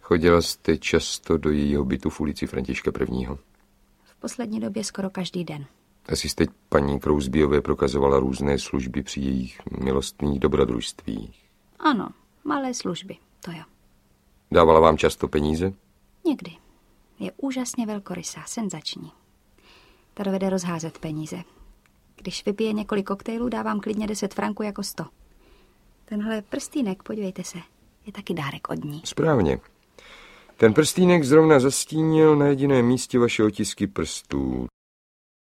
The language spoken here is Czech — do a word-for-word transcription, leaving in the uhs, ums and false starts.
Chodila jste často do jejího bytu v ulici Františka prvního. V poslední době skoro každý den. Asi jste paní Krousbyové prokazovala různé služby při jejich milostných dobrodružstvích. Ano, malé služby, to jo. Dávala vám často peníze? Někdy. Je úžasně velkorysá, senzační. Ta dovede rozházet peníze. Když vypije několik koktejlů, dávám klidně deset franků jako sto. Tenhle prstýnek, podívejte se, je taky dárek od ní. Správně. Ten prstýnek zrovna zastínil na jediném místě vaše otisky prstů.